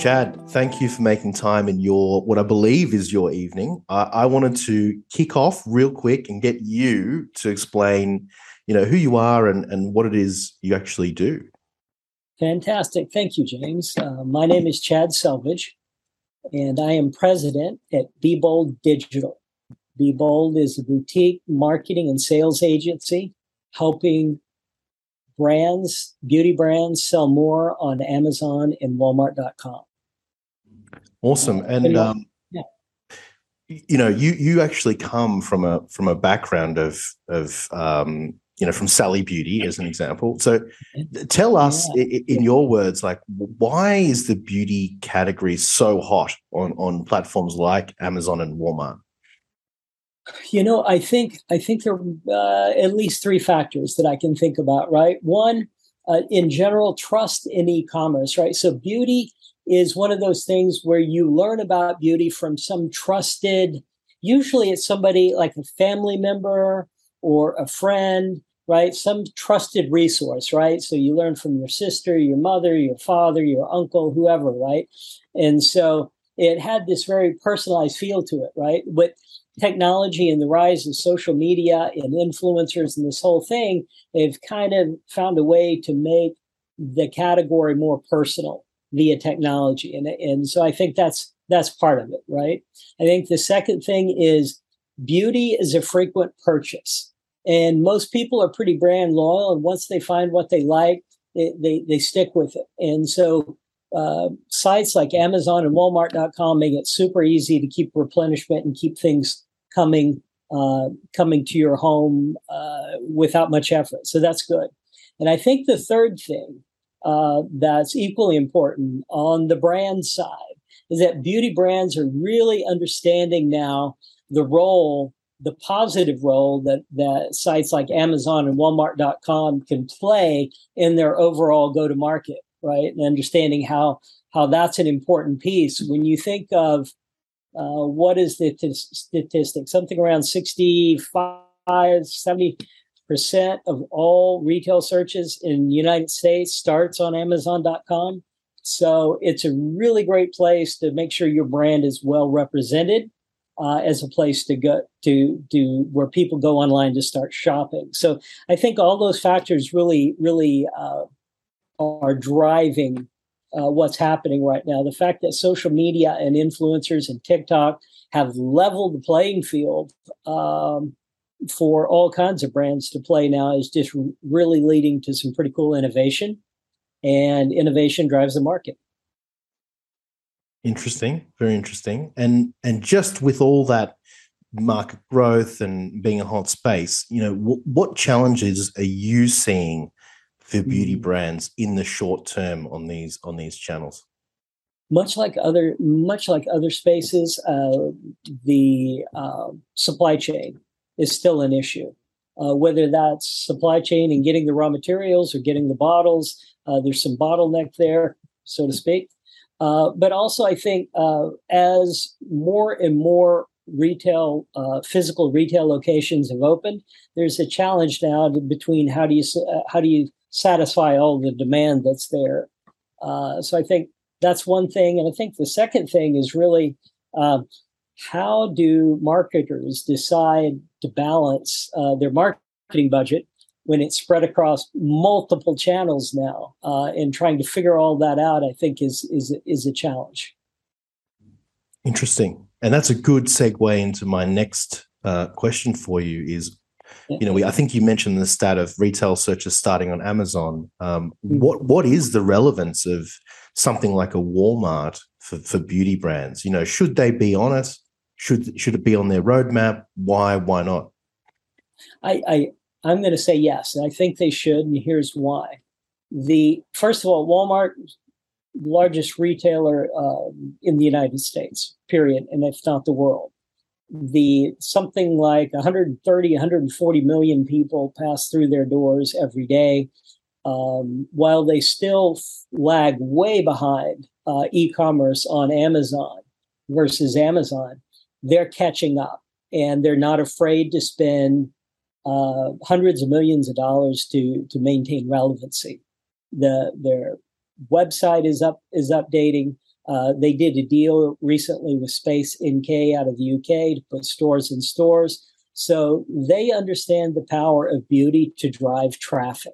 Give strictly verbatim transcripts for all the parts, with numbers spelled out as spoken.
Chad, thank you for making time in your, what I believe is your evening. I, I wanted to kick off real quick and get you to explain, you know, who you are and, and what it is you actually do. Fantastic. Thank you, James. Uh, my name is Chad Selvage, and I am president at Be Bold Digital. Be Bold is a boutique marketing and sales agency helping brands, beauty brands, sell more on Amazon and Walmart dot com. Awesome. And, um, yeah. you know, you you actually come from a from a background of, of um, you know, from Sally Beauty as an example. So tell us yeah. in, in your words, like, why is the beauty category so hot on, on platforms like Amazon and Walmart? You know, I think I think there are uh, at least three factors that I can think about, right? One, uh, in general, trust in e-commerce, right? So beauty is one of those things where you learn about beauty from some trusted, usually it's somebody like a family member or a friend, right? Some trusted resource, right? So you learn from your sister, your mother, your father, your uncle, whoever, right? And so it had this very personalized feel to it, right? With technology and the rise of social media and influencers and this whole thing, they've kind of found a way to make the category more personal via technology. And, and so I think that's that's part of it, right? I think the second thing is beauty is a frequent purchase. And most people are pretty brand loyal. And once they find what they like, they, they, they stick with it. And so uh, sites like Amazon and Walmart dot com make it super easy to keep replenishment and keep things coming uh, coming to your home uh, without much effort. So that's good. And I think the third thing uh, that's equally important on the brand side is that beauty brands are really understanding now the role, the positive role that, that sites like Amazon and Walmart dot com can play in their overall go-to-market, right? And understanding how how that's an important piece. When you think of uh, what is the t- statistic, something around sixty-five, seventy percent of all retail searches in the United States starts on Amazon dot com. So it's a really great place to make sure your brand is well represented uh, as a place to go to do where people go online to start shopping. So I think all those factors really, really uh, are driving uh, what's happening right now. The fact that social media and influencers and TikTok have leveled the playing field um, for all kinds of brands to play now is just really leading to some pretty cool innovation, and innovation drives the market. Interesting, very interesting. And and just with all that market growth and being a hot space, you know, w- what challenges are you seeing for beauty brands in the short term on these on these channels? Much like other, much like other spaces, uh, the uh, supply chain is still an issue. Uh, whether that's supply chain and getting the raw materials or getting the bottles, uh, there's some bottleneck there, so to speak. Uh, but also, I think uh, as more and more retail, uh, physical retail locations have opened, there's a challenge now to, between how do you uh, how do you satisfy all the demand that's there. Uh, so I think that's one thing, and I think the second thing is really uh, how do marketers decide to balance uh, their marketing budget when it's spread across multiple channels now, uh, and trying to figure all that out, I think is is is a challenge. Interesting, and that's a good segue into my next uh, question for you. Is you know, we, I think you mentioned the stat of retail searches starting on Amazon. Um, mm-hmm. What what is the relevance of something like a Walmart for, for beauty brands? You know, should they be on it? Should should it be on their roadmap? Why why not? I, I I'm going to say yes. I think they should, and here's why. The first of all, Walmart, largest retailer uh, in the United States, period, and if not the world. The something like one hundred thirty, one hundred forty million people pass through their doors every day. Um, while they still lag way behind uh, e-commerce on Amazon versus Amazon, they're catching up, and they're not afraid to spend uh, hundreds of millions of dollars to to maintain relevancy. The their website is up is updating. Uh, they did a deal recently with Space N K out of the U K to put stores in stores. So they understand the power of beauty to drive traffic.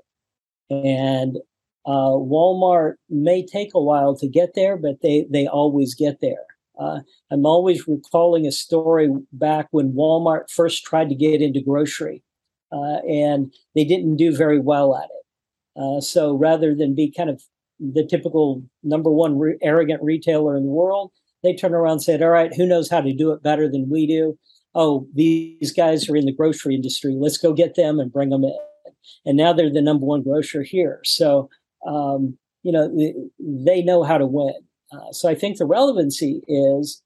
And uh, Walmart may take a while to get there, but they, they always get there. Uh, I'm always recalling a story back when Walmart first tried to get into grocery, uh, and they didn't do very well at it. Uh, so rather than be kind of the typical number one re- arrogant retailer in the world, they turned around and said, all right, who knows how to do it better than we do? Oh, these guys are in the grocery industry. Let's go get them and bring them in. And now they're the number one grocer here. So, um, you know, they know how to win. Uh, so I think the relevancy is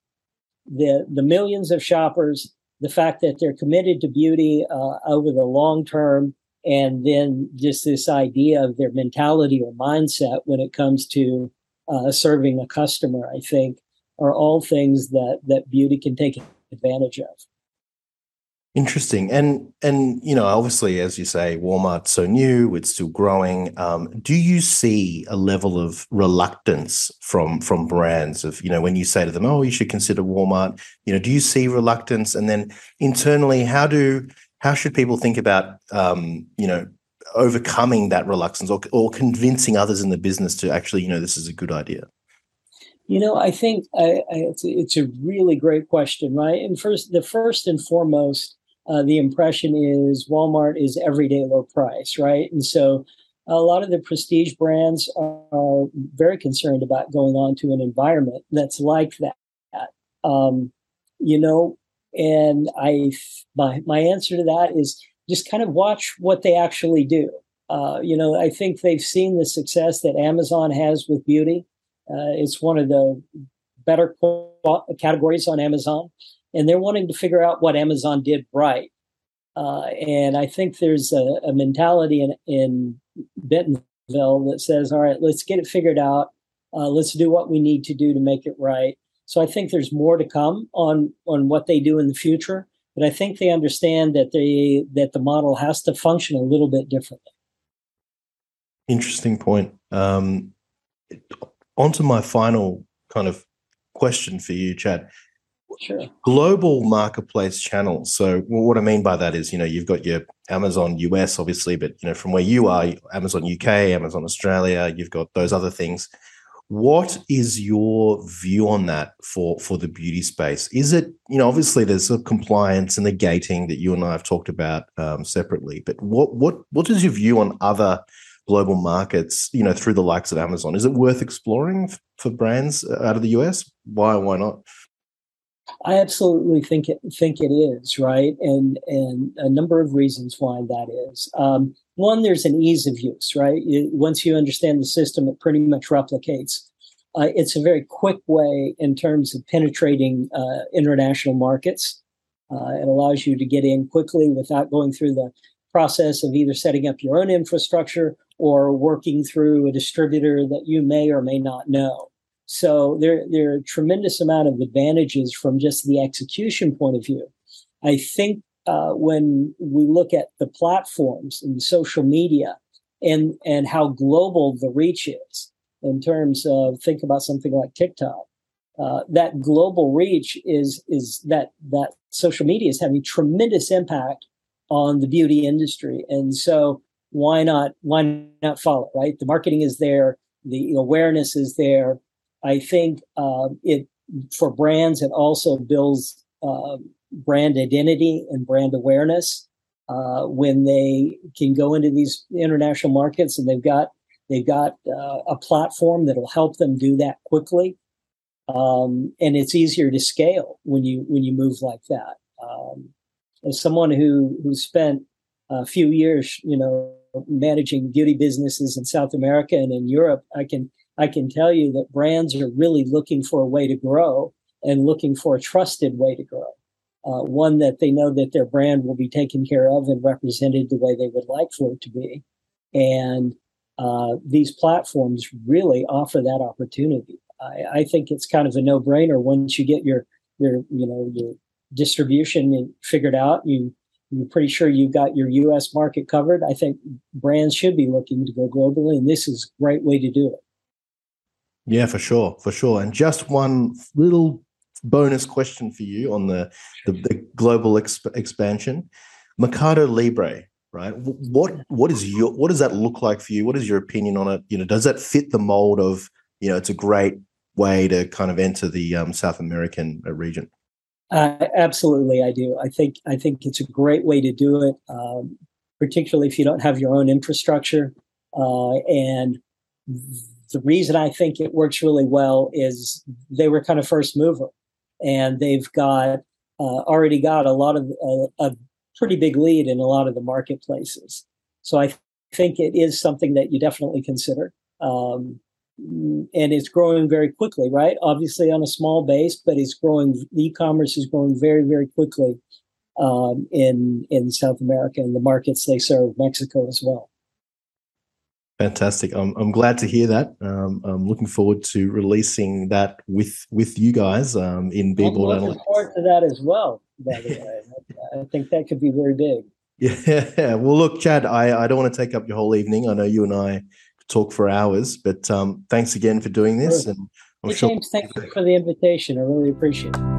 the the millions of shoppers, the fact that they're committed to beauty uh, over the long term, and then just this idea of their mentality or mindset when it comes to uh, serving a customer, I think, are all things that that beauty can take advantage of. Interesting. And, and, you know, obviously, as you say, Walmart's so new, it's still growing. Um, do you see a level of reluctance from, from brands of, you know, when you say to them, oh, you should consider Walmart, you know, do you see reluctance? And then internally, how do, how should people think about, um, you know, overcoming that reluctance or, or convincing others in the business to actually, you know, this is a good idea? You know, I think I, I, it's, it's a really great question, right? And first, the first and foremost, Uh, the impression is Walmart is everyday low price, right? And so a lot of the prestige brands are very concerned about going on to an environment that's like that. Um, you know, and I, my, my answer to that is just kind of watch what they actually do. Uh, you know, I think they've seen the success that Amazon has with beauty. Uh, it's one of the better categories on Amazon. And they're wanting to figure out what Amazon did right. Uh, and I think there's a, a mentality in, in Bentonville that says, all right, let's get it figured out. Uh, let's do what we need to do to make it right. So I think there's more to come on, on what they do in the future. But I think they understand that they that the model has to function a little bit differently. Interesting point. Um, on to my final kind of question for you, Chad. Sure. Global marketplace channels. So well, what I mean by that is, you know, you've got your Amazon U S, obviously, but, you know, from where you are, Amazon U K, Amazon Australia, you've got those other things. What is your view on that for, for the beauty space? Is it, you know, obviously there's a compliance and the gating that you and I have talked about um, separately, but what, what, what is your view on other global markets, you know, through the likes of Amazon? Is it worth exploring f- for brands out of the U S? Why or why not? I absolutely think it think it is, right, and and a number of reasons why that is. Um, one, there's an ease of use, right? You, once you understand the system, it pretty much replicates. Uh, it's a very quick way in terms of penetrating uh, international markets. Uh, it allows you to get in quickly without going through the process of either setting up your own infrastructure or working through a distributor that you may or may not know. So there, there are a tremendous amount of advantages from just the execution point of view. I think uh, when we look at the platforms and the social media and, and how global the reach is in terms of, think about something like TikTok, uh, that global reach is, is that, that social media is having tremendous impact on the beauty industry. And so why not, why not follow, right? The marketing is there, the awareness is there. I think uh, it for brands, it also builds uh, brand identity and brand awareness uh, when they can go into these international markets and they've got they've got uh, a platform that will help them do that quickly, um, and it's easier to scale when you when you move like that. Um, as someone who who spent a few years, you know, managing beauty businesses in South America and in Europe, I can. I can tell you that brands are really looking for a way to grow and looking for a trusted way to grow, uh, one that they know that their brand will be taken care of and represented the way they would like for it to be. And uh, these platforms really offer that opportunity. I, I think it's kind of a no-brainer once you get your your you know your distribution figured out. You you're pretty sure you've got your U S market covered. I think brands should be looking to go globally, and this is a great way to do it. Yeah, for sure, for sure. And just one little bonus question for you on the the, the global exp- expansion, Mercado Libre, right? What what is your what does that look like for you? What is your opinion on it? You know, does that fit the mold of, you know, it's a great way to kind of enter the um, South American uh, region? Uh, absolutely, I do. I think I think it's a great way to do it, um, particularly if you don't have your own infrastructure. Uh, and the reason I think it works really well is they were kind of first mover, and they've got uh, already got a lot of uh, a pretty big lead in a lot of the marketplaces. So I th- think it is something that you definitely consider. Um, and it's growing very quickly, right? Obviously on a small base, but it's growing. E-commerce is growing very, very quickly um, in in South America and the markets they serve, Mexico as well. Fantastic. I'm I'm glad to hear that. Um, I'm looking forward to releasing that with with you guys um, in I'm Beerboard looking Analytics. forward to that as well. By the way, I think that could be very big. Yeah. Well, look, Chad, I, I don't want to take up your whole evening. I know you and I talk for hours, but um, thanks again for doing this. Sure. And I'm Hey, sure. James, thank you for the invitation. I really appreciate it.